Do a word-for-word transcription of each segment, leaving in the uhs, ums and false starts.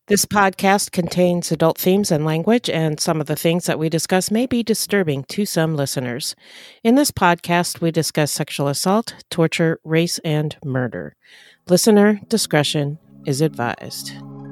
This podcast contains adult themes and language, and some of the things that we discuss may be disturbing to some listeners. In this podcast, we discuss sexual assault, torture, race, and murder. Listener discretion is advised.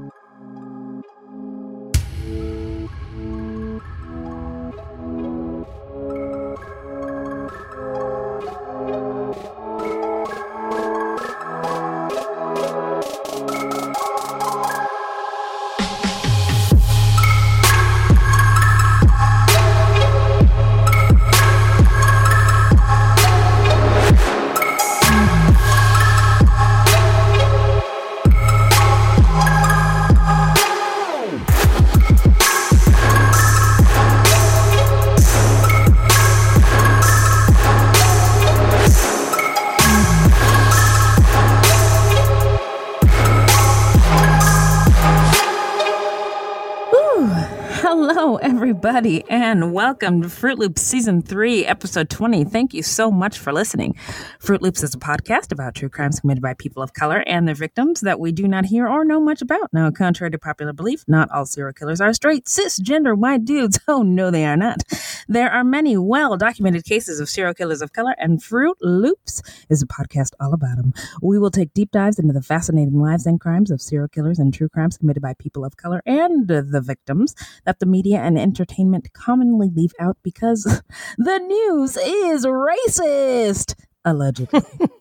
Everybody, and welcome to Fruit Loops Season three, Episode twenty. Thank you so much for listening. Fruit Loops is a podcast about true crimes committed by people of color and their victims that we do not hear or know much about. Now, contrary to popular belief, not all serial killers are straight, cisgender, white dudes. Oh, no, they are not. There are many well-documented cases of serial killers of color, and Fruit Loops is a podcast all about them. We will take deep dives into the fascinating lives and crimes of serial killers and true crimes committed by people of color and the victims that the media and entertainment commonly leave out because the news is racist, allegedly.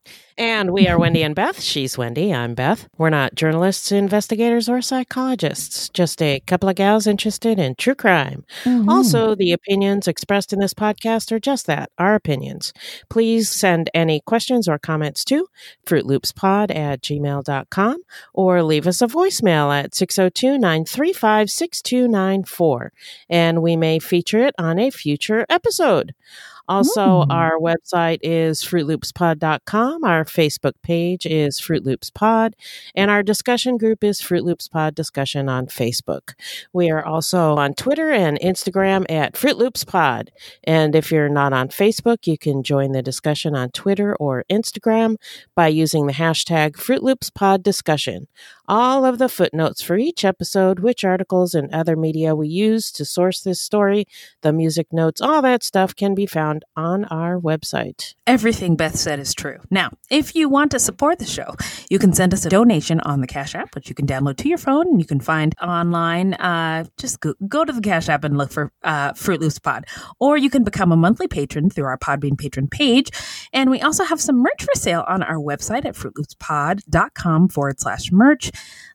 And we are Wendy and Beth. She's Wendy. I'm Beth. We're not journalists, investigators, or psychologists. Just a couple of gals interested in true crime. Mm-hmm. Also, the opinions expressed in this podcast are just that, our opinions. Please send any questions or comments to fruitloopspod at gmail dot com or leave us a voicemail at six oh two, nine three five, six two nine four, and we may feature it on a future episode. Also, mm. our website is fruit loops pod dot com. Our Facebook page is Fruit Loops Pod, and our discussion group is Fruit Loops Pod Discussion on Facebook. We are also on Twitter and Instagram at Fruit Loops Pod. And if you're not on Facebook, you can join the discussion on Twitter or Instagram by using the hashtag Fruit Loops Pod Discussion. All of the footnotes for each episode, which articles and other media we use to source this story, the music notes, all that stuff can be found on our website. Everything Beth said is true. Now, if you want to support the show, you can send us a donation on the Cash App, which you can download to your phone and you can find online. Uh, just go, go to the Cash App and look for uh, Fruit Loops Pod. Or you can become a monthly patron through our Podbean patron page. And we also have some merch for sale on our website at fruitloopspod.com forward slash merch.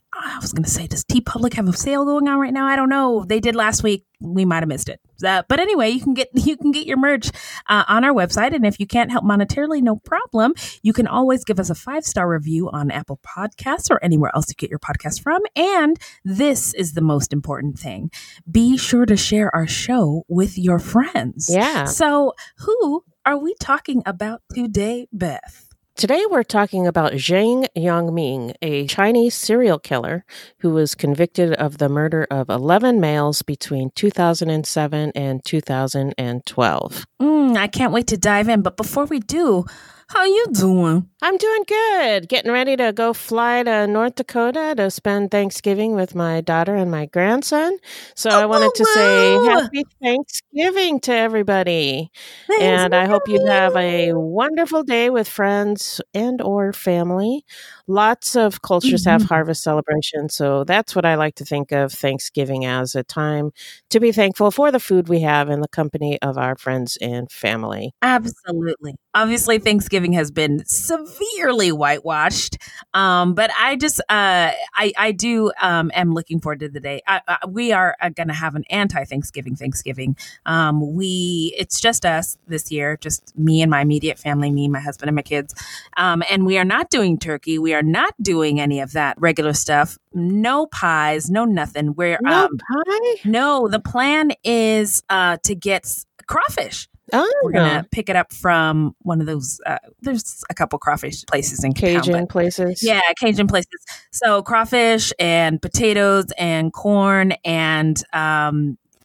I was going to say, does TeePublic have a sale going on right now? I don't know. They did last week. We might have missed it. Uh, but anyway, you can get you can get your merch uh, on our website. And if you can't help monetarily, no problem. You can always give us a five-star review on Apple Podcasts or anywhere else you get your podcast from. And this is the most important thing. Be sure to share our show with your friends. Yeah. So who are we talking about today, Beth? Today we're talking about Zhang Yongming, a Chinese serial killer who was convicted of the murder of eleven males between two thousand seven and two thousand twelve. Mm, I can't wait to dive in, but before we do, how you doing? I'm doing good. Getting ready to go fly to North Dakota to spend Thanksgiving with my daughter and my grandson. So oh, I wanted to say happy Thanksgiving to everybody. Thanks, and I hope you have a wonderful day with friends and or family. Lots of cultures mm-hmm. have harvest celebrations. So that's what I like to think of Thanksgiving as, a time to be thankful for the food we have and the company of our friends and family. Absolutely. Obviously, Thanksgiving has been severely whitewashed, um, but I just, uh, I, I do, um, am looking forward to the day. I, I, we are uh, going to have an anti-Thanksgiving Thanksgiving. Um, we, it's just us this year, just me and my immediate family, me, my husband, and my kids. Um, and we are not doing turkey. We are not doing any of that regular stuff. No pies, no nothing. We're no um, pie. No, the plan is uh, to get crawfish. Oh. We're going to pick it up from one of those. Uh, there's a couple crawfish places in Cajun town, places. Yeah, Cajun places. So crawfish and potatoes and corn and um,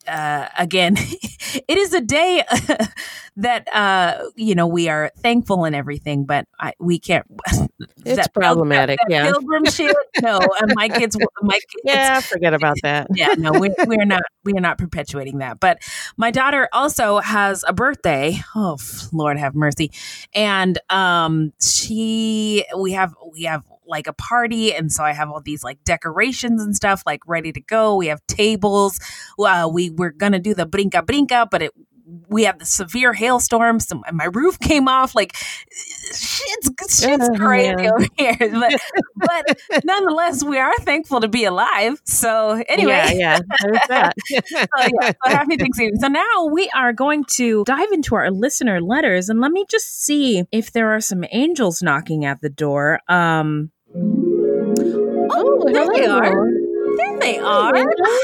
uh, again, it is a day that, uh, you know, we are thankful and everything, but I, we can't. It's that problematic. That, that yeah. pilgrim shit. No, and my kids, my kids. Yeah, forget about that. Yeah, no, we're, we're not, we are not perpetuating that. But my daughter also has a birthday. Oh, Lord have mercy. And, um, she, we have, we have, like a party, and so I have all these like decorations and stuff like ready to go. We have tables. Uh, we were gonna do the brinca brinca, but it we have the severe hailstorm. So my roof came off. Like shit's shit's Oh, crazy man. over here, but but nonetheless, we are thankful to be alive. So anyway, Yeah, yeah, there's that. so, yeah, so happy Thanksgiving. So now we are going to dive into our listener letters, and let me just see if there are some angels knocking at the door. Um. Oh, there they are. There they are.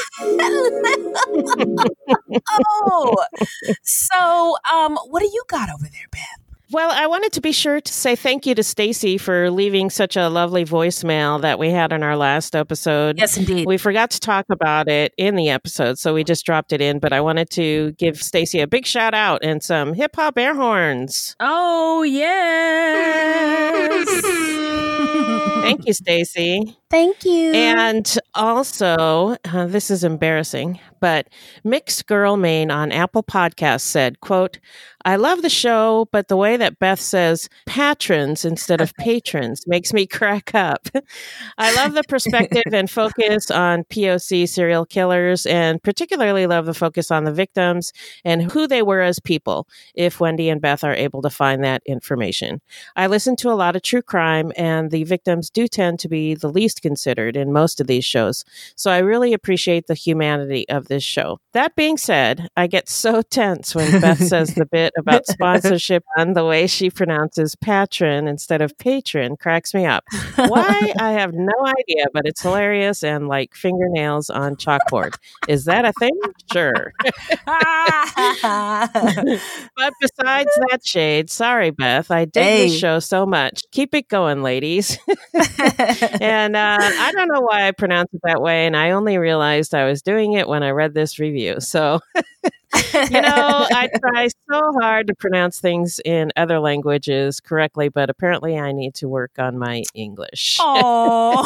Oh, so um, what do you got over there, Beth? Well, I wanted to be sure to say thank you to Stacy for leaving such a lovely voicemail that we had in our last episode. Yes, indeed. We forgot to talk about it in the episode, so we just dropped it in, but I wanted to give Stacy a big shout out and some hip hop air horns. Oh, yes. Thank you, Stacy. Thank you. And also, uh, this is embarrassing, but Mixed Girl Main on Apple Podcasts said, quote, I love the show, but the way that Beth says patrons instead of patrons makes me crack up. I love the perspective and focus on P O C serial killers, and particularly love the focus on the victims and who they were as people, if Wendy and Beth are able to find that information. I listen to a lot of true crime, and the victims do tend to be the least considered in most of these shows. So I really appreciate the humanity of this show. That being said, I get so tense when Beth says the bit about sponsorship, and the way she pronounces patron instead of patron cracks me up. Why? I have no idea, but it's hilarious and like fingernails on chalkboard. Is that a thing? Sure. But besides that shade, sorry, Beth, I dig Hey. this show so much. Keep it going, ladies. And uh, I don't know why I pronounce it that way, and I only realized I was doing it when I read this review. So, you know, I try so hard to pronounce things in other languages correctly, but apparently I need to work on my English. Oh.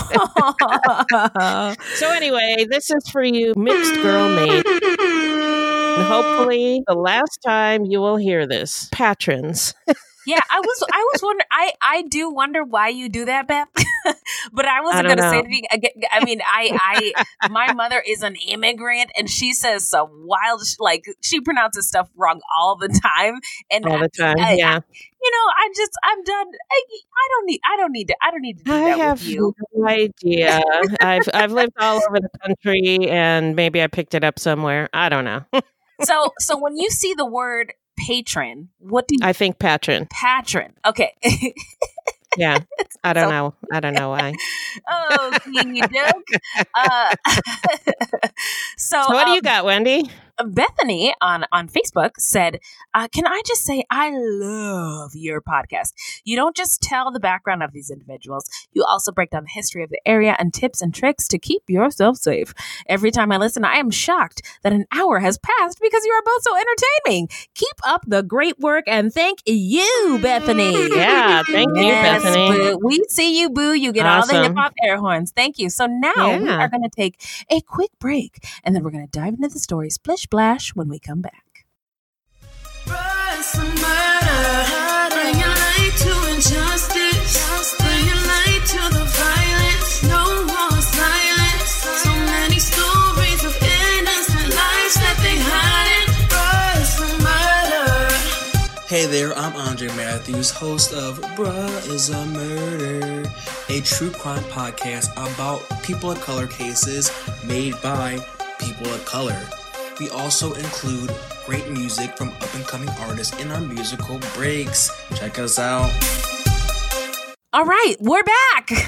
So anyway, this is for you, Mixed Girl Maid. And hopefully the last time you will hear this. Patrons. Yeah, I was I was wondering I, I do wonder why you do that, Beth. But I wasn't I don't gonna say know. anything again. I mean, I I my mother is an immigrant, and she says some wild sh- like she pronounces stuff wrong all the time. And All the time, I- I- yeah. you know, I just I'm done. I, I don't need I don't need to I don't need to do I that have with you. no idea. I've I've lived all over the country, and maybe I picked it up somewhere. I don't know. So so when you see the word patron, what do you I think patron. patron? Okay. Yeah, I don't So- know. I don't know why. Oh, you joke. Uh, so, So what do um, you got, Wendy? Bethany on, on Facebook said, uh, can I just say, I love your podcast. You don't just tell the background of these individuals. You also break down the history of the area and tips and tricks to keep yourself safe. Every time I listen, I am shocked that an hour has passed because you are both so entertaining. Keep up the great work, and thank you, Bethany. Yeah, thank you, Yes, Bethany. boo. We see you, boo. You get all the Awesome. hip hop air horns. Thank you. So now we Yeah. are going to take a quick break, and then we're going to dive into the story splish splash when we come back. Rise and murder, bring your light to injustice, bring your light to the violence, no more silence. So many stories of innocent lives that they hide. Rise and murder. Hey there, I'm Andre Matthews, host of Bruh is a Murder, a true crime podcast about people of color cases made by people of color. We also include great music from up-and-coming artists in our musical breaks. Check us out. All right, we're back.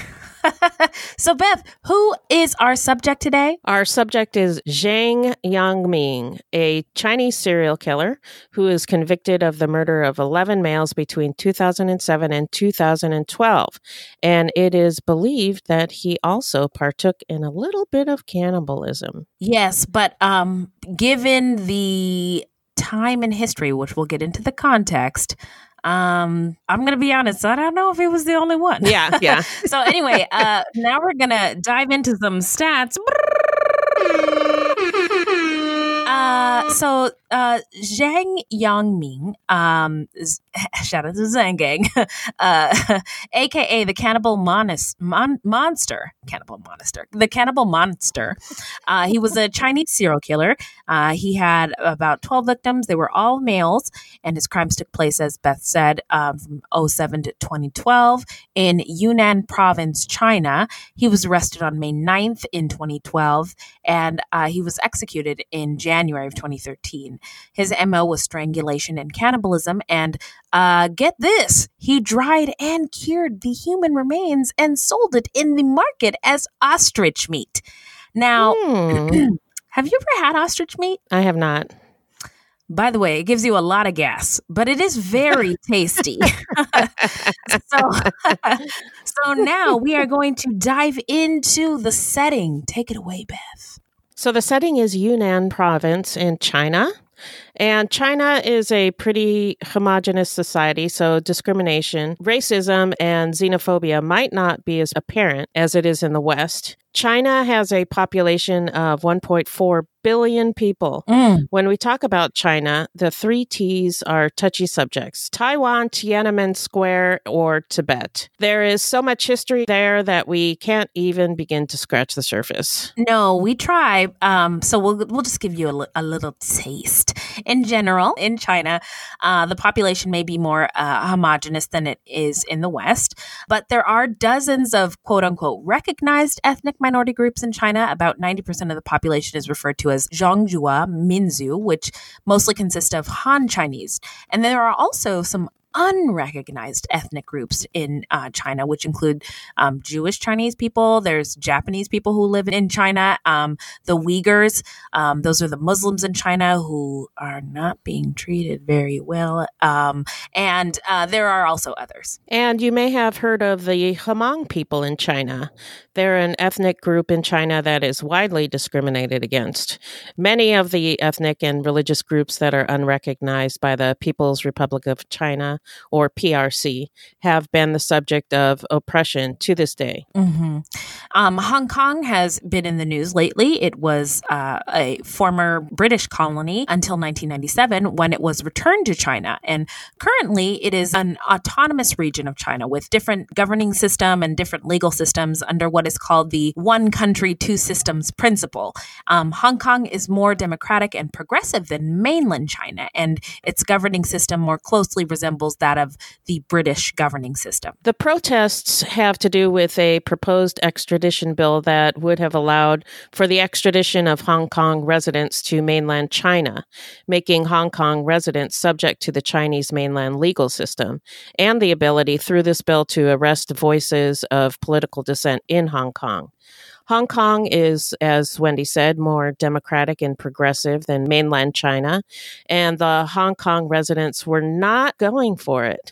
So, Beth, who is our subject today? Our subject is Zhang Yangming, a Chinese serial killer who is convicted of the murder of eleven males between two thousand seven and two thousand twelve. And it is believed that he also partook in a little bit of cannibalism. Yes, but um, given the time in history, which we'll get into the context, Um, I'm going to be honest. I don't know if he was the only one. Yeah, yeah. So anyway, uh, now we're going to dive into some stats. Uh, so uh, Zhang Yangming, um, is, shout out to Zhang Gang, uh, A K A the Cannibal Monis, Mon- Monster, Cannibal Monster, the Cannibal Monster. Uh, he was a Chinese serial killer. Uh, he had about twelve victims. They were all males, and his crimes took place, as Beth said, um, from oh seven to twenty twelve in Yunnan province, China. He was arrested on May ninth in twenty twelve, and uh, he was executed in January of twenty thirteen. His M O was strangulation and cannibalism, and uh, get this, he dried and cured the human remains and sold it in the market as ostrich meat. Now, Hmm. have you ever had ostrich meat? I have not. By the way, it gives you a lot of gas, but it is very tasty. so, so now we are going to dive into the setting. Take it away, Beth. So the setting is Yunnan province in China. And China is a pretty homogenous society, so discrimination, racism, and xenophobia might not be as apparent as it is in the West. China has a population of one point four billion people. Mm. When we talk about China, the three T's are touchy subjects: Taiwan, Tiananmen Square, or Tibet. There is so much history there that we can't even begin to scratch the surface. No, we try. Um, so we'll we'll just give you a, li- a little taste. In general, in China, uh, the population may be more uh, homogenous than it is in the West, but there are dozens of quote unquote recognized ethnic minority groups in China. About ninety percent of the population is referred to as Zhongjua Minzu, which mostly consist of Han Chinese. And there are also some unrecognized ethnic groups in uh, China, which include um, Jewish Chinese people. There's Japanese people who live in China. Um, the Uyghurs, um, those are the Muslims in China who are not being treated very well. Um, and uh, there are also others. And you may have heard of the Hmong people in China. They're an ethnic group in China that is widely discriminated against. Many of the ethnic and religious groups that are unrecognized by the People's Republic of China, or P R C, have been the subject of oppression to this day. Mm-hmm. Um, Hong Kong has been in the news lately. It was uh, a former British colony until nineteen ninety-seven when it was returned to China. And currently it is an autonomous region of China with different governing system and different legal systems under what is called the one country, two systems principle. Um, Hong Kong is more democratic and progressive than mainland China, and its governing system more closely resembles that of the British governing system. The protests have to do with a proposed extradition bill that would have allowed for the extradition of Hong Kong residents to mainland China, making Hong Kong residents subject to the Chinese mainland legal system, and the ability through this bill to arrest voices of political dissent in Hong Kong. Hong Kong is, as Wendy said, more democratic and progressive than mainland China, and the Hong Kong residents were not going for it.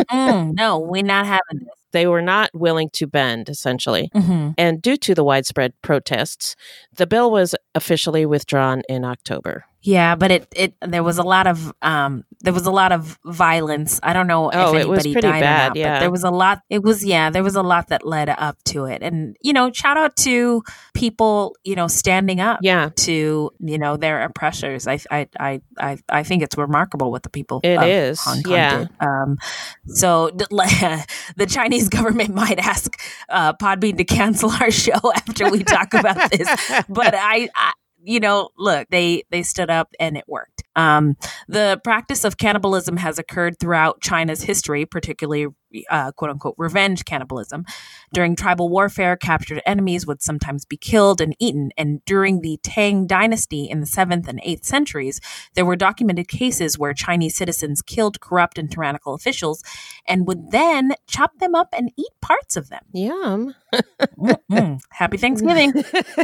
No, we're not having this. They were not willing to bend, essentially. Mm-hmm. And due to the widespread protests, the bill was officially withdrawn in October. Yeah, but it, it there was a lot of um there was a lot of violence. I don't know Oh, if it was anybody pretty died bad, or not, yeah. but there was a lot. It was yeah, there was a lot that led up to it, and you know, shout out to people, you know, standing up Yeah, to you know their oppressors. I I I I, I think it's remarkable what the people It of is, Hong Kong yeah. did. Um, so the Chinese government might ask uh, Podbean to cancel our show after we talk about this, but I, I you know, look, they they stood up and it worked. Um, the practice of cannibalism has occurred throughout China's history, particularly uh, quote unquote revenge cannibalism. During tribal warfare, captured enemies would sometimes be killed and eaten. And during the Tang Dynasty in the seventh and eighth centuries, there were documented cases where Chinese citizens killed corrupt and tyrannical officials and would then chop them up and eat parts of them. Yum. Mm-hmm. Happy Thanksgiving.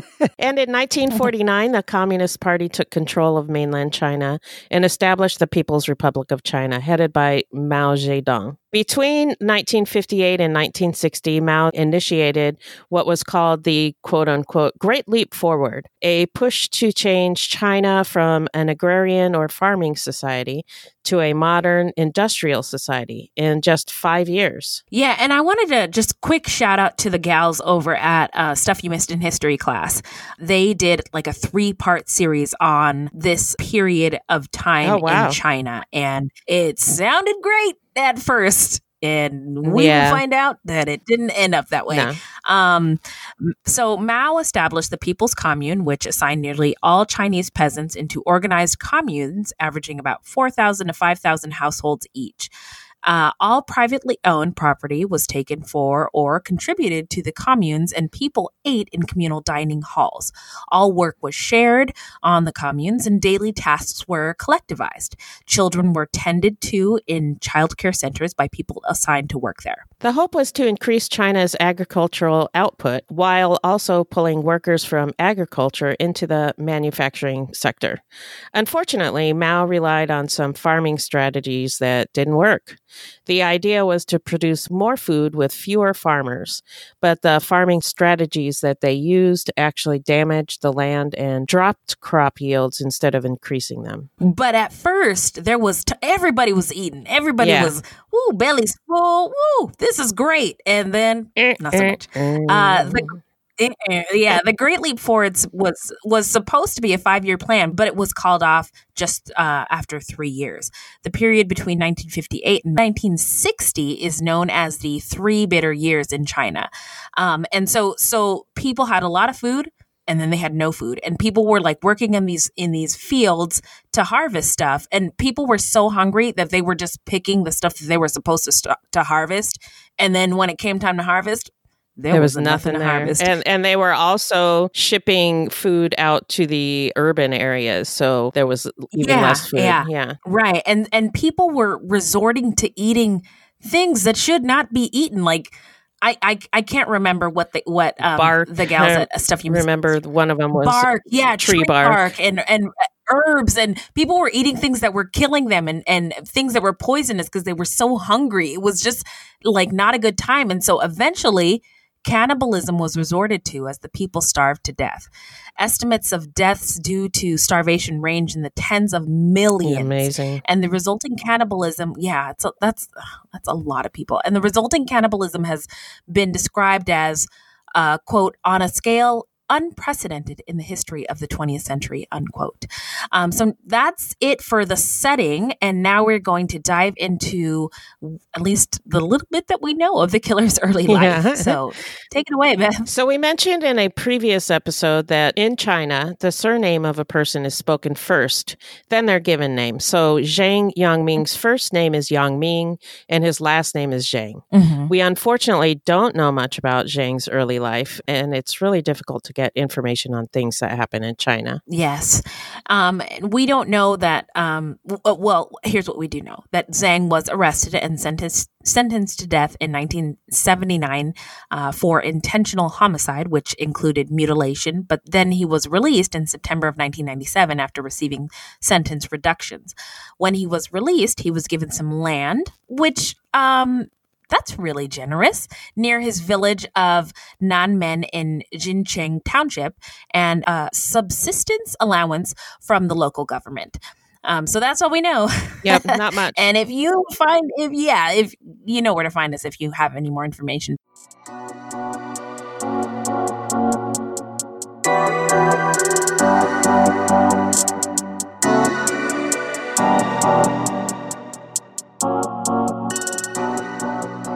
And in nineteen forty-nine, the Communist Party took control of mainland China and established the People's Republic of China, headed by Mao Zedong. Between nineteen fifty-eight and nineteen sixty, Mao initiated what was called the quote-unquote Great Leap Forward, a push to change China from an agrarian or farming society to a modern industrial society in just five years. Yeah, and I wanted to just quick shout out to the gals over at uh, Stuff You Missed in History class. They did like a three-part series on this period of time Oh, wow. in China, and it sounded great at first. And we Yeah. will find out that it didn't end up that way. No. Um, so Mao established the People's Commune, which assigned nearly all Chinese peasants into organized communes, averaging about four thousand to five thousand households each. Uh, all privately owned property was taken for or contributed to the communes, and people ate in communal dining halls. All work was shared on the communes, and daily tasks were collectivized. Children were tended to in childcare centers by people assigned to work there. The hope was to increase China's agricultural output while also pulling workers from agriculture into the manufacturing sector. Unfortunately, Mao relied on some farming strategies that didn't work. The idea was to produce more food with fewer farmers, but the farming strategies that they used actually damaged the land and dropped crop yields instead of increasing them. But at first, there was t- everybody was eating. Everybody Yeah. was, woo, bellies full. Woo, this is great. And then not so much. Uh, the, eh, eh, yeah, the Great Leap Forward was was supposed to be a five-year plan, but it was called off just uh, after three years. The period between nineteen fifty-eight and nineteen sixty is known as the Three Bitter Years in China. Um, and so, so people had a lot of food, and then they had no food, and people were like working in these in these fields to harvest stuff, and people were so hungry that they were just picking the stuff that they were supposed to st- to harvest, and then when it came time to harvest, there, There was, was nothing to there. harvest. And and they were also shipping food out to the urban areas, so there was even Yeah, less food. yeah. yeah. Right, and and people were resorting to eating things that should not be eaten, like. I, I, I can't remember what the what um, Bark. the gals I at Stuff You Remember, one of them was bark, yeah, tree tree, bark. bark. and and herbs, and people were eating things that were killing them, and and things that were poisonous because they were so hungry. It was just like not a good time, and so eventually cannibalism was resorted to as the people starved to death. Estimates of deaths due to starvation range in the tens of millions. Amazing. And the resulting cannibalism, yeah, it's a, that's that's a lot of people. And the resulting cannibalism has been described as, uh, quote, on a scale unprecedented in the history of the twentieth century, unquote. Um, so that's it for the setting. And now we're going to dive into at least the little bit that we know of the killer's early life. Yeah. So take it away, Beth. So we mentioned in a previous episode that in China, the surname of a person is spoken first, then their given name. So Zhang Yangming's first name is Yangming, and his last name is Zhang. Mm-hmm. We unfortunately don't know much about Zhang's early life, and it's really difficult to get information on things that happen in China. Yes. Um, we don't know that, um, w- well, here's what we do know, that Zhang was arrested and sentenced sentenced to death in nineteen seventy-nine uh, for intentional homicide, which included mutilation, but then he was released in September of nineteen ninety-seven after receiving sentence reductions. When he was released, he was given some land, which... Um, That's really generous, near his village of Nanmen in Jincheng Township, and a subsistence allowance from the local government. Um, so that's all we know. Yep, not much. And if you find, if yeah, if you know where to find us, if you have any more information.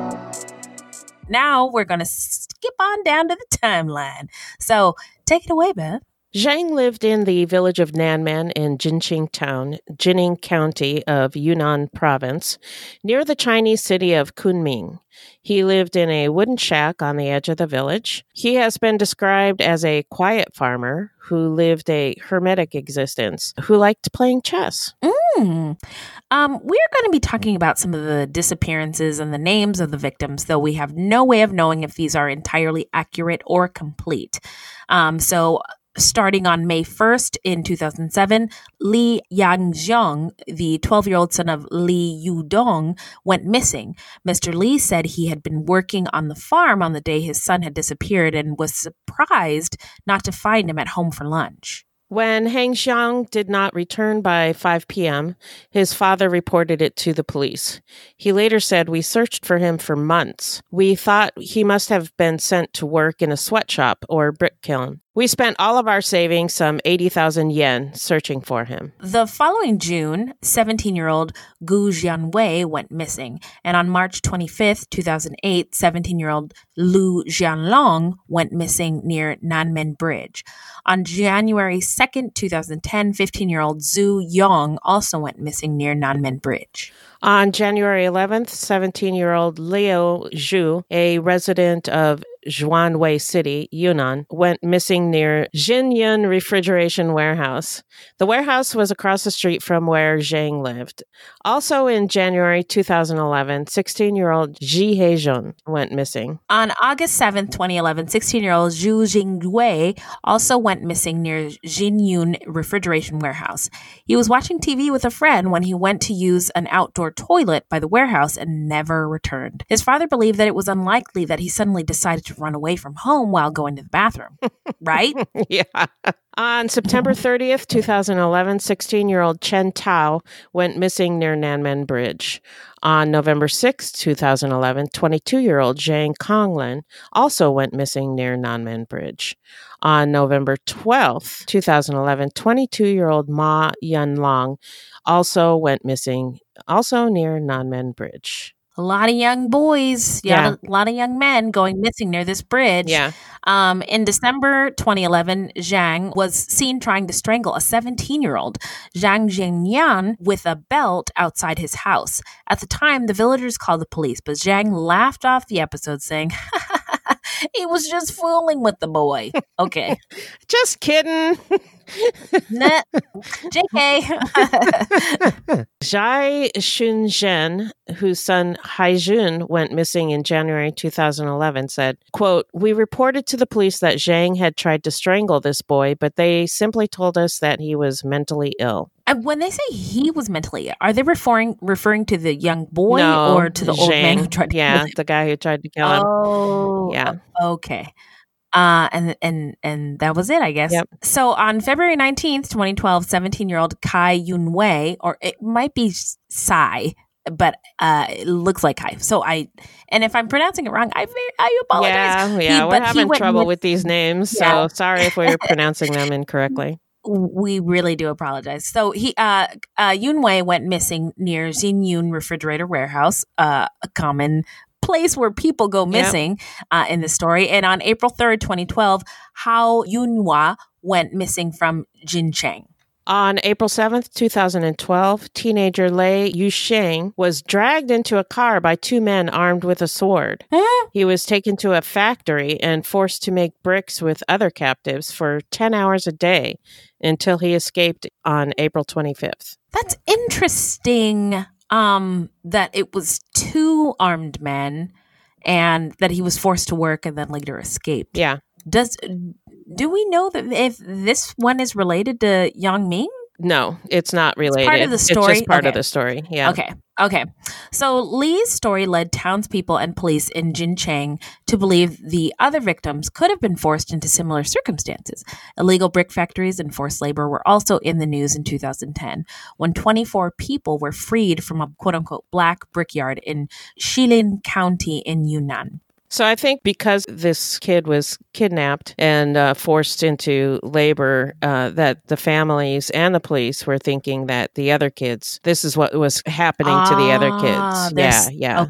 Now we're going to skip on down to the timeline. So take it away, Beth. Zhang lived in the village of Nanmen in Jinqing Town, Jining County of Yunnan Province, near the Chinese city of Kunming. He lived in a wooden shack on the edge of the village. He has been described as a quiet farmer who lived a hermetic existence, who liked playing chess. Mm. Um, we're going to be talking about some of the disappearances and the names of the victims, though we have no way of knowing if these are entirely accurate or complete. Um, so... Starting on May first in two thousand seven, Li Yangzhong, the twelve-year-old son of Li Yudong, went missing. Mister Li said he had been working on the farm on the day his son had disappeared and was surprised not to find him at home for lunch. When Heng Xiang did not return by five p.m., his father reported it to the police. He later said, "We searched for him for months. We thought he must have been sent to work in a sweatshop or brick kiln. We spent all of our savings, some eighty thousand yen, searching for him." The following June, seventeen-year-old Gu Jianwei went missing, and on March twenty-fifth, two thousand eight, seventeen-year-old Lu Jianlong went missing near Nanmen Bridge. On January second, two thousand ten, fifteen-year-old Zhu Yong also went missing near Nanmen Bridge. On January eleventh, seventeen-year-old Liu Zhu, a resident of Zhuanwei City, Yunnan, went missing near Jinyun Refrigeration Warehouse. The warehouse was across the street from where Zhang lived. Also in January two thousand eleven, sixteen-year-old Ji Heijun went missing. On August seventh, twenty eleven, sixteen-year-old Zhu Jingwei also went missing near Jinyun Refrigeration Warehouse. He was watching T V with a friend when he went to use an outdoor toilet by the warehouse and never returned. His father believed that it was unlikely that he suddenly decided to run away from home while going to the bathroom. Right? Yeah. On September thirtieth, two thousand eleven, sixteen-year-old Chen Tao went missing near Nanmen Bridge. On November sixth, two thousand eleven, twenty-two-year-old Zhang Konglin also went missing near Nanmen Bridge. On November twelfth, two thousand eleven, twenty-two-year-old Ma Yanlong also went missing, also near Nanmen Bridge. A lot of young boys, yeah, a lot of young men going missing near this bridge. Yeah. Um, in December twenty eleven, Zhang was seen trying to strangle a seventeen-year-old, Zhang Zhengyan, with a belt outside his house. At the time, the villagers called the police, but Zhang laughed off the episode, saying, "He was just fooling with the boy." Okay. Just kidding. Nah, J K. Zhai Shunzhen, whose son Haijun went missing in January two thousand eleven, said, quote, "We reported to the police that Zhang had tried to strangle this boy, but they simply told us that he was mentally ill." And when they say he was mentally ill, are they referring referring to the young boy no, or to the Zhang, old man who tried to yeah, kill him? the guy who tried to kill him. Oh, Yeah. Okay. Uh, and and and that was it, I guess. Yep. So on February nineteenth, twenty twelve, seventeen-year-old Kai Yunwei, or it might be Sai, but uh, it looks like Kai. So I, and if I'm pronouncing it wrong, I very, I apologize. Yeah, yeah, He- we're but he having went trouble with- with these names, Yeah. so sorry if we're pronouncing them incorrectly. We really do apologize. So he, uh, uh, Yunwei went missing near Jinyun Refrigerator Warehouse, uh, a common place where people go missing uh, in the story. And on April third, twenty twelve, Hao Yunhua went missing from Jincheng. On April seventh, two thousand twelve, teenager Lei Yusheng was dragged into a car by two men armed with a sword. Huh? He was taken to a factory and forced to make bricks with other captives for ten hours a day until he escaped on April twenty-fifth. That's interesting. Um, that it was two armed men, and that he was forced to work and then later escaped. Yeah. Does do we know that if this one is related to Yang Ming? No, it's not related. part of the It's story? just part of Okay. the story. Yeah. Okay. Okay. So Lee's story led townspeople and police in Jincheng to believe the other victims could have been forced into similar circumstances. Illegal brick factories and forced labor were also in the news in two thousand ten when twenty-four people were freed from a quote-unquote black brickyard in Shilin County in Yunnan. So I think because this kid was kidnapped and uh, forced into labor, uh, that the families and the police were thinking that the other kids, this is what was happening to the other Ah, kids. there's- Yeah, yeah. Okay.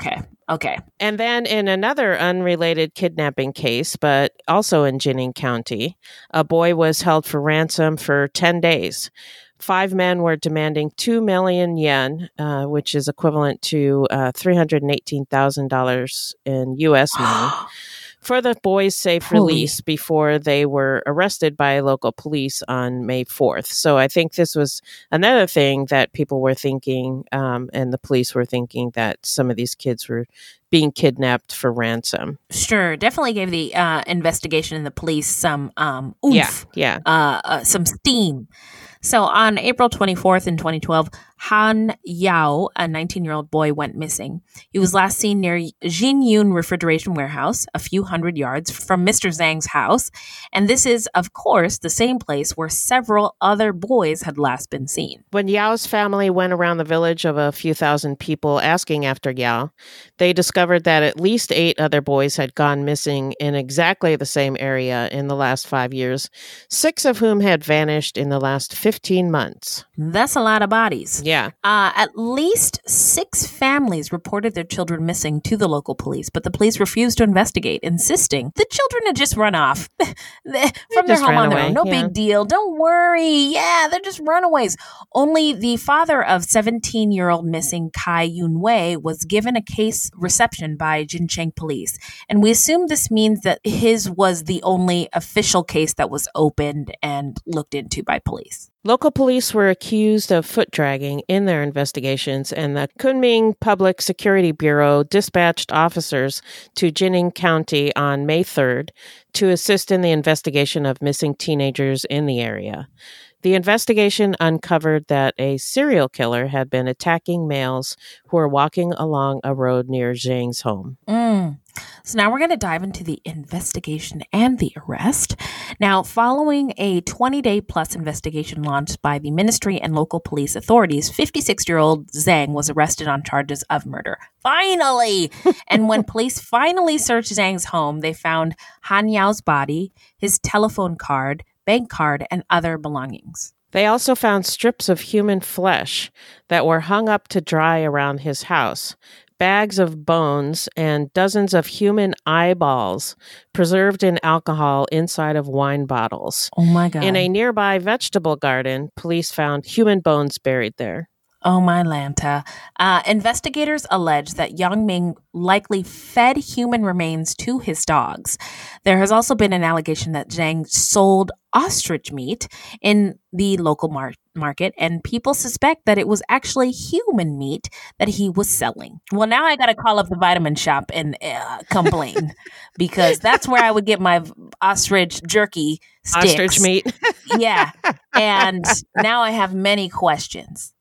Okay. And then in another unrelated kidnapping case, but also in Jining County, a boy was held for ransom for ten days. Five men were demanding two million yen, uh, which is equivalent to uh, three hundred eighteen thousand dollars in U S money, for the boys' safe Holy. release before they were arrested by local police on May fourth. So I think this was another thing that people were thinking, um, and the police were thinking, that some of these kids were being kidnapped for ransom. Sure. Definitely gave the uh, investigation and the police some um, oomph, Yeah, yeah. uh, uh, some steam. So on April twenty-fourth in twenty twelve, Han Yao, a nineteen-year-old boy, went missing. He was last seen near Jin Yun Refrigeration Warehouse, a few hundred yards from Mister Zhang's house. And this is, of course, the same place where several other boys had last been seen. When Yao's family went around the village of a few thousand people asking after Yao, they discovered that at least eight other boys had gone missing in exactly the same area in the last five years, six of whom had vanished in the last fifteen months. That's a lot of bodies. Yeah. Uh, at least six families reported their children missing to the local police, but the police refused to investigate, insisting the children had just run off from their just home ran on their away, own. No yeah. big deal. Don't worry. Yeah, they're just runaways. Only the father of seventeen-year-old missing Kai Yun-wei was given a case reception by Jincheng police. And we assume this means that his was the only official case that was opened and looked into by police. Local police were accused of foot dragging in their investigations, and the Kunming Public Security Bureau dispatched officers to Jining County on May third to assist in the investigation of missing teenagers in the area. The investigation uncovered that a serial killer had been attacking males who were walking along a road near Zhang's home. Mm. So now we're going to dive into the investigation and the arrest. Now, following a twenty-day plus investigation launched by the ministry and local police authorities, fifty-six-year-old Zhang was arrested on charges of murder. Finally! And when police finally searched Zhang's home, they found Han Yao's body, his telephone card, bank card, and other belongings. They also found strips of human flesh that were hung up to dry around his house, bags of bones, and dozens of human eyeballs preserved in alcohol inside of wine bottles. Oh my God. In a nearby vegetable garden, police found human bones buried there. Oh my Lanta. Uh, investigators allege that Yang Ming likely fed human remains to his dogs. There has also been an allegation that Zhang sold ostrich meat in the local mar- market, and people suspect that it was actually human meat that he was selling. Well, now I got to call up the vitamin shop and uh, complain because that's where I would get my ostrich jerky sticks. Ostrich meat. Yeah. And now I have many questions.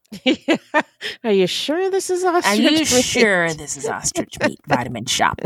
Are you sure this is ostrich Are you meat? sure this is ostrich meat vitamin shop?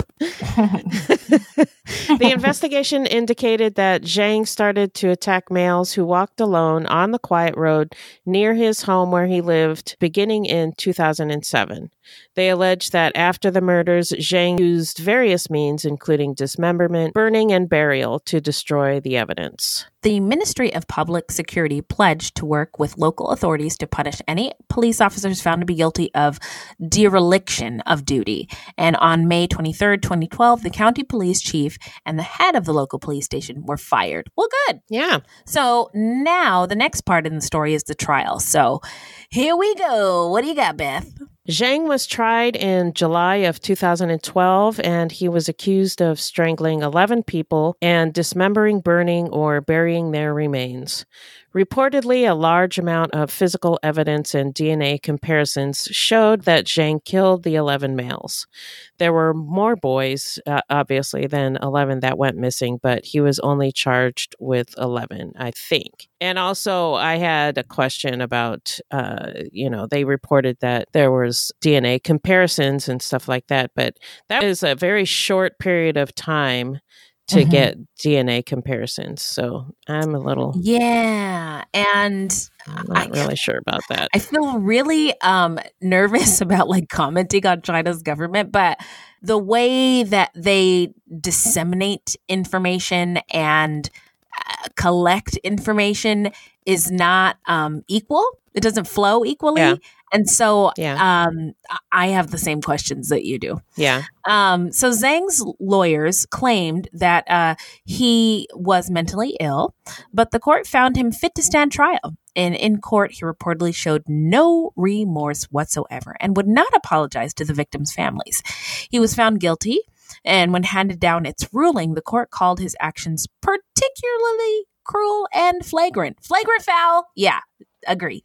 The investigation indicated that Zhang started to attack males who walked alone on the quiet road near his home where he lived beginning in two thousand seven. They alleged that after the murders, Zhang used various means, including dismemberment, burning, and burial, to destroy the evidence. The Ministry of Public Security pledged to work with local authorities to punish any police officers found to be guilty of dereliction of duty. And on May twenty-third, twenty twelve, the county police chief and the head of the local police station were fired. Well, good. Yeah. So now the next part in the story is the trial. So here we go. What do you got, Beth? Zhang was tried in July of two thousand twelve, and he was accused of strangling eleven people and dismembering, burning, or burying their remains. Reportedly, a large amount of physical evidence and D N A comparisons showed that Zhang killed the eleven males. There were more boys, uh, obviously, than eleven that went missing, but he was only charged with eleven, I think. And also, I had a question about, uh, you know, they reported that there was D N A comparisons and stuff like that, but that is a very short period of time to Mhm. get D N A comparisons. So I'm a little, Yeah. And I'm not I, really sure about that. I feel really um, nervous about like commenting on China's government, but the way that they disseminate information and uh, collect information is not um, equal. It doesn't flow equally. Yeah. And so Yeah. um, I have the same questions that you do. Yeah. Um, so Zhang's lawyers claimed that uh, he was mentally ill, but the court found him fit to stand trial. And in court, he reportedly showed no remorse whatsoever and would not apologize to the victims' families. He was found guilty, and when handed down its ruling, the court called his actions particularly cruel and flagrant. Flagrant foul? Yeah, agree.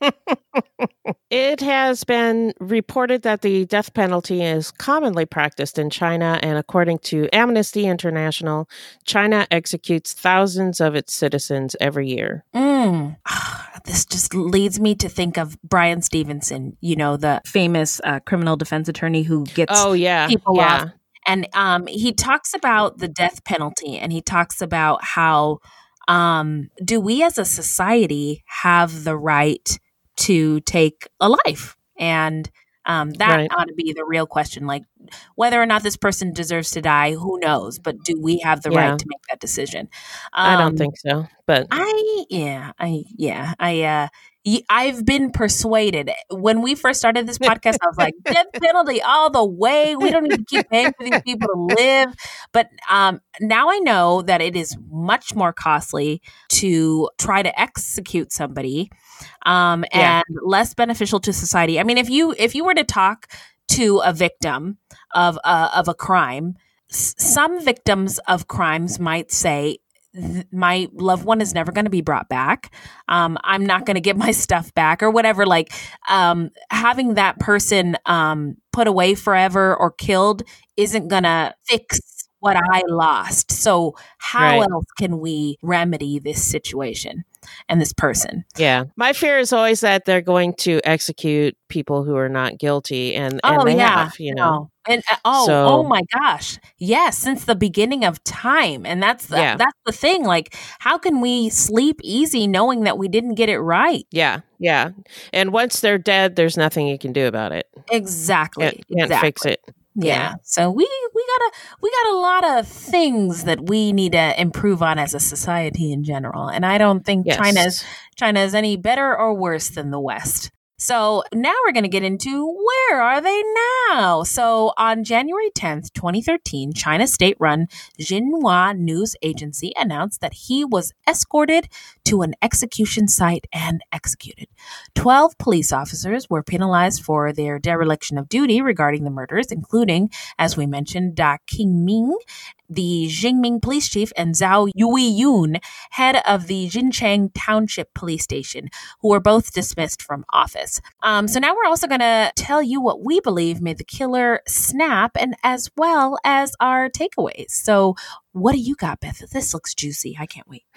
It has been reported that the death penalty is commonly practiced in China, and according to Amnesty International, China executes thousands of its citizens every year. Mm. This just leads me to think of Brian Stevenson, you know, the famous uh, criminal defense attorney who gets Oh, yeah. people yeah. off. And um, he talks about the death penalty, and he talks about how um, do we as a society have the right to take a life? And um, that Right. ought to be the real question. Like, whether or not this person deserves to die, who knows? But do we have the Yeah. right to make that decision? I don't Um, think so, but I yeah, I yeah, I uh y- I've been persuaded. When we first started this podcast, I was like, death penalty all the way. We don't need to keep paying for these people to live. But um now I know that it is much more costly to try to execute somebody um Yeah. and less beneficial to society. I mean, if you if you were to talk to a victim of uh, of a crime, s- some victims of crimes might say, th- my loved one is never going to be brought back. Um, I'm not going to get my stuff back or whatever. Like um, having that person um, put away forever or killed isn't going to fix what I lost. So how Right. else can we remedy this situation and this person? yeah. My fear is always that they're going to execute people who are not guilty, and, and Oh they yeah, have, you know. no. And uh, oh, So- oh my gosh, yes, since the beginning of time, and that's the, Yeah. that's the thing. Like, how can we sleep easy knowing that we didn't get it right? Yeah, yeah. And once they're dead, there's nothing you can do about it. Exactly, Can't, can't exactly. fix it. Yeah. Yeah. So we we got a we got a lot of things that we need to improve on as a society in general, and I don't think Yes. China's China is any better or worse than the West. So now we're going to get into where are they now? So on January tenth, twenty thirteen, China's state-run Xinhua News Agency announced that he was escorted to an execution site and executed. Twelve police officers were penalized for their dereliction of duty regarding the murders, including, as we mentioned, Da Qingming, the Jingming police chief, and Zhao Yuiyun, head of the Jincheng Township Police Station, who were both dismissed from office. Um, so now we're also going to tell you what we believe made the killer snap, and as well as our takeaways. So what do you got, Beth? This looks juicy. I can't wait.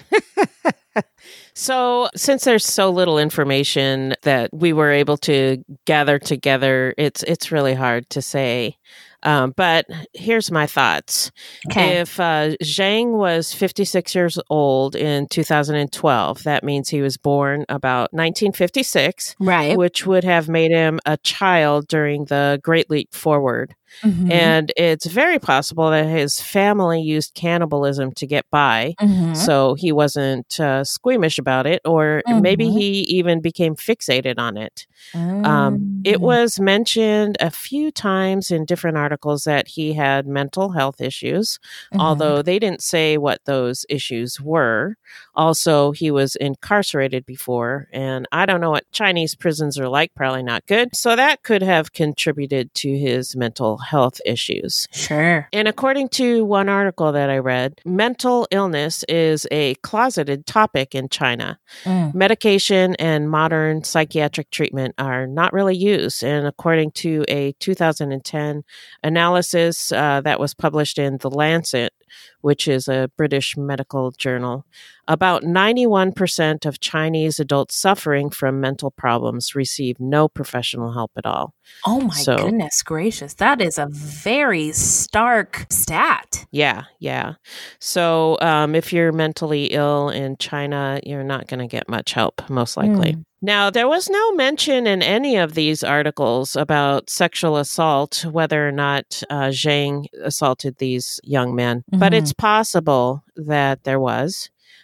So, since there's so little information that we were able to gather together, it's it's really hard to say. Um, but here's my thoughts. Okay. If uh, Zhang was fifty-six years old in two thousand twelve, that means he was born about nineteen fifty-six, Right. which would have made him a child during the Great Leap Forward. Mhm. And it's very possible that his family used cannibalism to get by. Mhm. So he wasn't uh, squeamish about it, or maybe Mhm. he even became fixated on it. Um, it Mm. was mentioned a few times in different articles that he had mental health issues, Mhm. although they didn't say what those issues were. Also, he was incarcerated before, and I don't know what Chinese prisons are like, probably not good. So that could have contributed to his mental health issues. Sure. And according to one article that I read, mental illness is a closeted topic in China. Mm. Medication and modern psychiatric treatment are not really used. And according to a two thousand ten analysis uh, that was published in The Lancet, which is a British medical journal, about ninety-one percent of Chinese adults suffering from mental problems receive no professional help at all. Oh my So- goodness gracious. That is a very stark stat. Yeah, yeah. So um, if you're mentally ill in China, you're not going to get much help, most likely. Mm. Now, there was no mention in any of these articles about sexual assault, whether or not uh, Zhang assaulted these young men. But Mhm. it's possible that there was.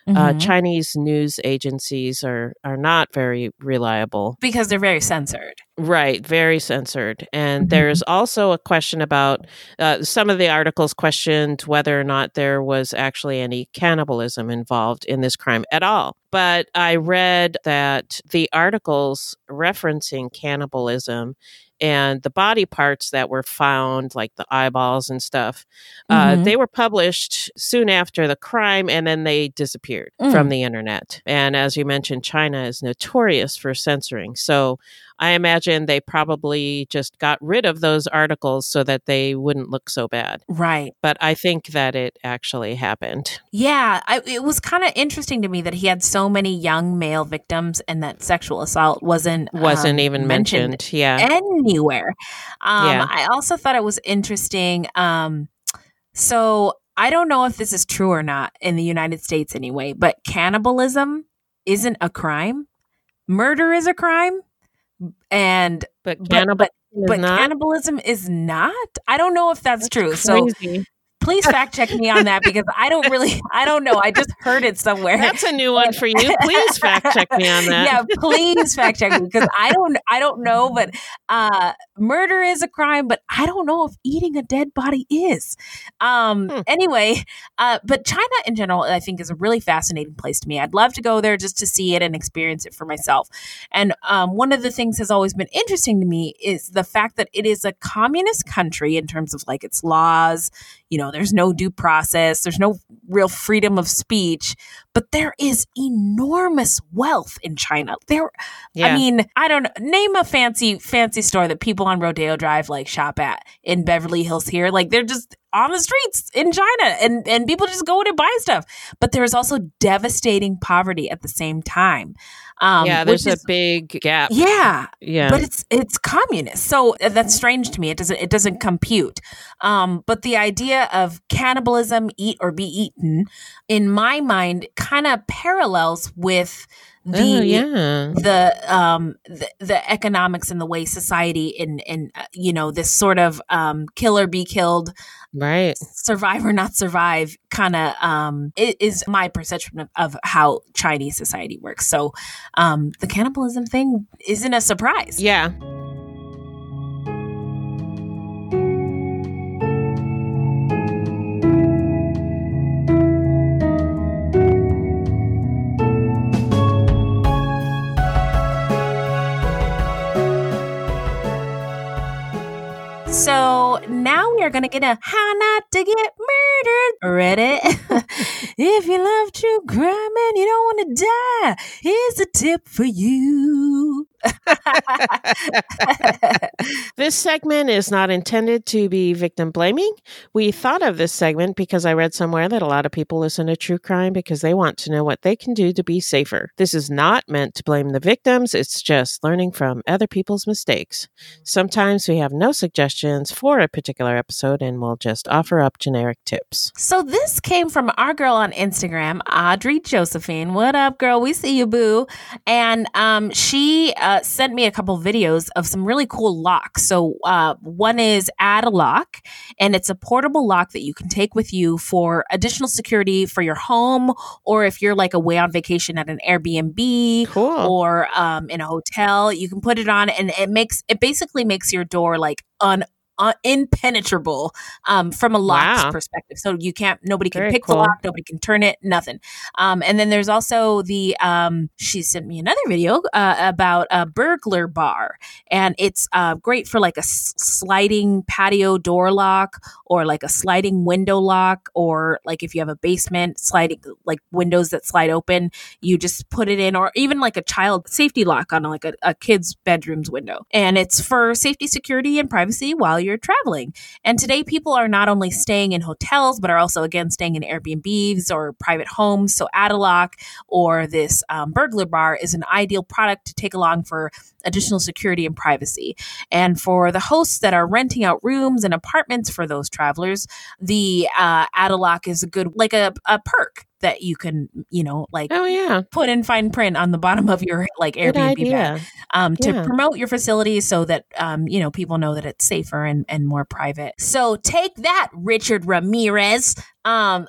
Mm-hmm. Uh, Chinese news agencies are, are not very reliable. Because they're very censored. Right, very censored. And Mhm. there's also a question about, uh, some of the articles questioned whether or not there was actually any cannibalism involved in this crime at all. But I read that the articles referencing cannibalism and the body parts that were found, like the eyeballs and stuff, uh, Mhm. they were published soon after the crime, and then they disappeared Mm. from the internet. And as you mentioned, China is notorious for censoring. So I imagine they probably just got rid of those articles so that they wouldn't look so bad. Right. But I think that it actually happened. Yeah, I, it was kind of interesting to me that he had so many young male victims and that sexual assault wasn't Wasn't um, even mentioned. Yeah. anywhere. Um, Yeah. I also thought it was interesting. Um, so I don't know if this is true or not in the United States anyway, but cannibalism isn't a crime. Murder is a crime. And But but cannibalism but, is but not. cannibalism is not. I don't know if that's, That's true. So crazy. please fact check me on that because I don't really, I don't know. I just heard it somewhere. That's a new one for you. Please fact check me on that. Yeah, please fact check me because I don't, I don't know. But uh, murder is a crime, but I don't know if eating a dead body is. Um, Hmm. Anyway, uh, but China in general, I think, is a really fascinating place to me. I'd love to go there just to see it and experience it for myself. And um, one of the things has always been interesting to me is the fact that it is a communist country in terms of like its laws. You know, there's no due process. There's no real freedom of speech, but there is enormous wealth in China. There, Yeah. I mean, I don't know. Name a fancy, fancy store that people on Rodeo Drive like shop at in Beverly Hills here. Like they're just on the streets in China and, and people just go in and buy stuff. But there is also devastating poverty at the same time. Um, yeah, which there's a is- big gap. yeah, Yeah. but it's it's communist, so uh, that's strange to me. It doesn't it doesn't compute. Um, but the idea of cannibalism, eat or be eaten, in my mind, kind of parallels with the oh, yeah. the um the, the economics and the way society in in uh, you know this sort of um kill or be killed, Right. survive or not survive kind of um it is my perception of, of how Chinese society works. So um the cannibalism thing isn't a surprise. Yeah. So now we are going to get a how not to get murdered. Ready? If you love true crime and you don't want to die, here's a tip for you. This segment is not intended to be victim blaming. We thought of this segment because I read somewhere that a lot of people listen to true crime because they want to know what they can do to be safer. This is not meant to blame the victims. It's just learning from other people's mistakes. Sometimes we have no suggestions for a particular episode and we'll just offer up generic tips. So this came from our girl on Instagram, Audrey Josephine. What up, girl? We see you, boo. And um, she uh, sent me a couple videos of some really cool locks. So uh, one is Add a Lock, and it's a portable lock that you can take with you for additional security for your home, or if you're like away on vacation at an Airbnb Cool. or um, in a hotel, you can put it on, and it makes it basically makes your door like un. Uh, impenetrable um, from a lock's Wow. perspective. So you can't, nobody can Very pick cool. the lock, nobody can turn it, nothing. Um, and then there's also the, um, she sent me another video uh, about a burglar bar. And it's uh, great for like a s- sliding patio door lock or like a sliding window lock, or like if you have a basement, sliding like windows that slide open, you just put it in, or even like a child safety lock on like a, a kid's bedroom's window. And it's for safety, security, and privacy while you're traveling. And today people are not only staying in hotels, but are also again staying in Airbnbs or private homes. So Add a Lock or this um, burglar bar is an ideal product to take along for additional security and privacy. And for the hosts that are renting out rooms and apartments for those travelers, the uh, Add a Lock is a good, like a, a perk that you can, you know, like Oh, yeah. put in fine print on the bottom of your like Good Airbnb bag idea. um, to Yeah. promote your facility so that, um, you know, people know that it's safer and, and more private. So take that, Richard Ramirez. Um,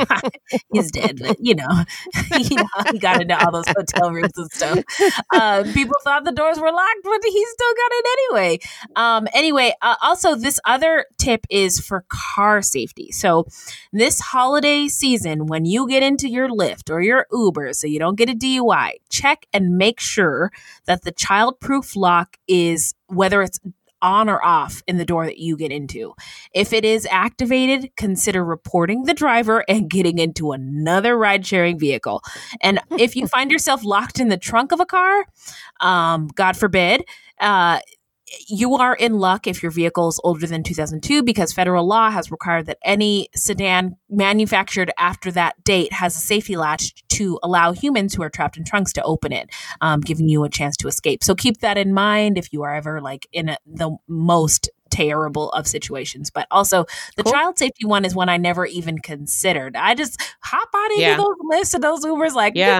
he's dead, but you know, you know, he got into all those hotel rooms and stuff. Uh, people thought the doors were locked, but he still got in anyway. Um, anyway, uh, also this other tip is for car safety. So this holiday season, when you get into your Lyft or your Uber, so you don't get a D U I, check and make sure that the child-proof lock is, whether it's on or off in the door that you get into. If it is activated, consider reporting the driver and getting into another ride-sharing vehicle. And if you find yourself locked in the trunk of a car, um, God forbid, uh, you are in luck if your vehicle is older than two thousand two, because federal law has required that any sedan manufactured after that date has a safety latch to allow humans who are trapped in trunks to open it, um, giving you a chance to escape. So keep that in mind if you are ever like in a, the most terrible of situations. But also the cool. child safety one is one I never even considered. I just hop on into yeah. those lists and those Ubers like yeah.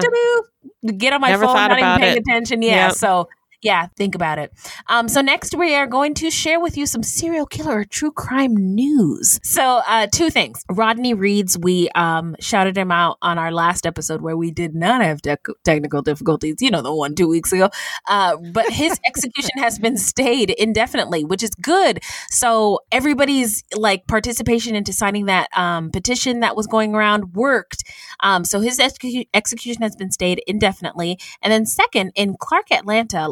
get on my never phone, not even paying it. attention. Yeah. Yep. So yeah, think about it. Um, so next we are going to share with you some serial killer or true crime news. So uh, two things. Rodney Reeds, we um, shouted him out on our last episode where we did not have te- technical difficulties, you know, the one two weeks ago. Uh, but his execution has been stayed indefinitely, which is good. So everybody's like participation into signing that um, petition that was going around worked. Um, so his ex- execution has been stayed indefinitely. And then second, in Clark, Atlanta,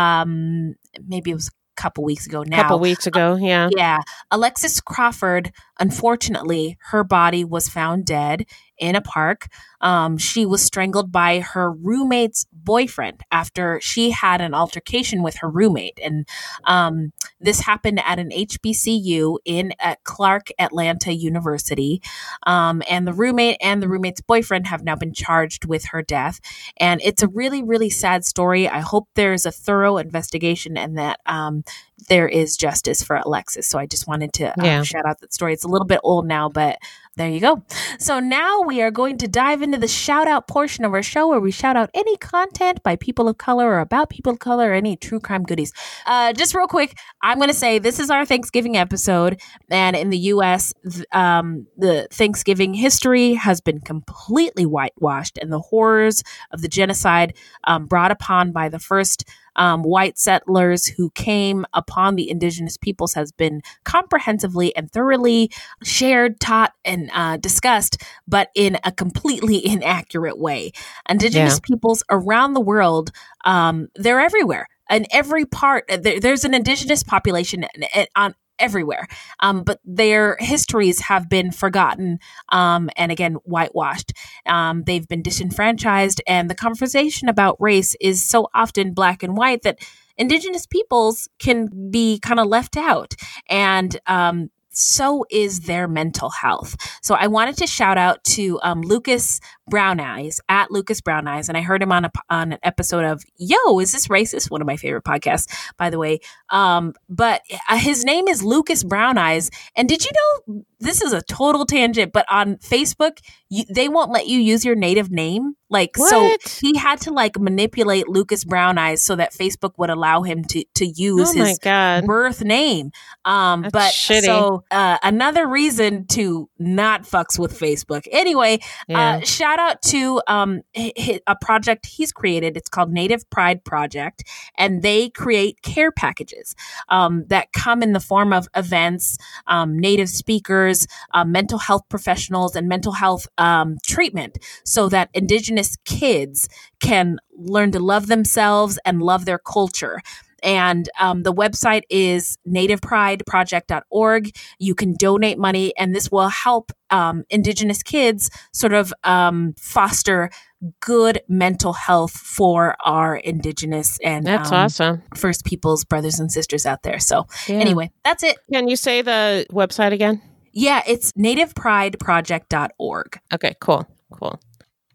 um, maybe it was a couple weeks ago now. Couple weeks ago, yeah. Yeah. Alexis Crawford, unfortunately, her body was found dead in a park. Um, she was strangled by her roommate's boyfriend after she had an altercation with her roommate. And um, this happened at an H B C U in at Clark Atlanta University. Um, and the roommate and the roommate's boyfriend have now been charged with her death. And it's a really, really sad story. I hope there's a thorough investigation and that um, there is justice for Alexis. So I just wanted to um, yeah. shout out that story. It's a little bit old now, but there you go. So now we are going to dive into the shout out portion of our show where we shout out any content by people of color or about people of color or any true crime goodies. Uh, just real quick, I'm going to say this is our Thanksgiving episode. And in the U S, th- um, the Thanksgiving history has been completely whitewashed, and the horrors of the genocide um, brought upon by the first Um, white settlers who came upon the indigenous peoples has been comprehensively and thoroughly shared, taught, and uh, discussed, but in a completely inaccurate way. Indigenous yeah. peoples around the world, um, they're everywhere. In every part, there, there's an indigenous population on everywhere. Um, but their histories have been forgotten um, and again, whitewashed. Um, they've been disenfranchised, and the conversation about race is so often black and white that indigenous peoples can be kind of left out. And um, so is their mental health. So I wanted to shout out to um, Lucas Brown Eyes at Lucas Brown Eyes. And I heard him on a, on an episode of Yo, Is This Racist? One of my favorite podcasts, by the way. Um, but uh, his name is Lucas Brown Eyes. And did you know, this is a total tangent, but on Facebook, you, they won't let you use your native name. Like, what? So he had to like manipulate Lucas Brown Eyes so that Facebook would allow him to, to use oh his God. birth name. Um, That's but shitty. so uh, another reason to not fucks with Facebook. Anyway, yeah. uh, shout out to um, h- h- a project he's created. It's called Native Pride Project, and they create care packages um, that come in the form of events, um, Native speakers, uh, mental health professionals, and mental health um, treatment so that Indigenous kids can learn to love themselves and love their culture. And um, the website is native pride project dot org. You can donate money, and this will help um, Indigenous kids sort of um, foster good mental health for our Indigenous and that's um, awesome. First Peoples brothers and sisters out there. So yeah. anyway, that's it. Can you say the website again? Yeah, it's native pride project dot org. Okay, cool, cool.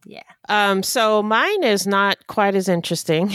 Yeah. Um, so mine is not quite as interesting.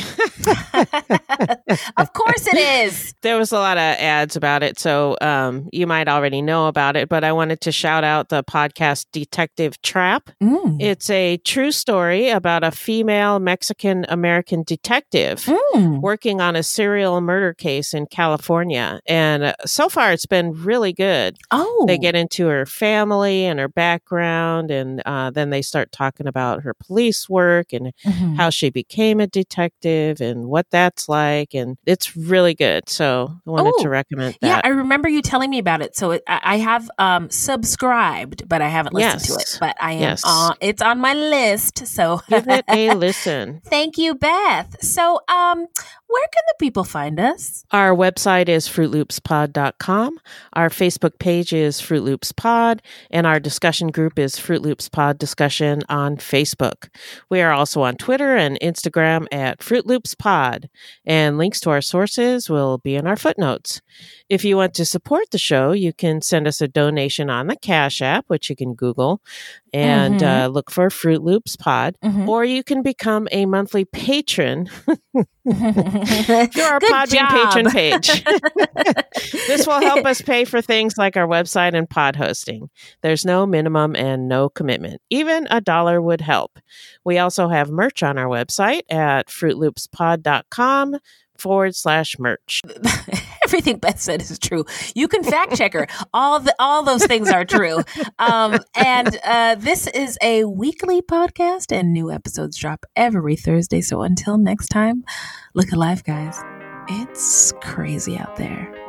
Of course it is. There was a lot of ads about it, so um, you might already know about it, but I wanted to shout out the podcast Detective Trap. Mm. It's a true story about a female Mexican-American detective Mm. working on a serial murder case in California. And uh, so far, it's been really good. Oh. They get into her family and her background, and uh, then they start talking about her police work and Mhm. how she became a detective and what that's like. And it's really good. So I wanted Oh, to recommend Yeah, that. I remember you telling me about it. So it, I I have um, subscribed, but I haven't listened to Yes. it. But I am Yes. on. It's on my list. So Give it a listen. thank you, Beth. So, um, where can the people find us? Our website is fruit loops pod dot com. Our Facebook page is Fruit Loops Pod, and our discussion group is Fruit Loops Pod Discussion on Facebook. We are also on Twitter and Instagram at Fruit Loops Pod, and links to our sources will be in our footnotes. If you want to support the show, you can send us a donation on the Cash App, which you can Google, and Mhm. uh, look for Fruit Loops Pod, Mhm. or you can become a monthly patron through our Good Podbean job. patron page. This will help us pay for things like our website and pod hosting. There's no minimum and no commitment. Even a dollar would help. We also have merch on our website at fruitloopspod.com forward slash merch. Everything Beth said is true. You can fact check her. All the all those things are true. Um, and uh, this is a weekly podcast, and new episodes drop every Thursday. So until next time, look alive, guys. It's crazy out there.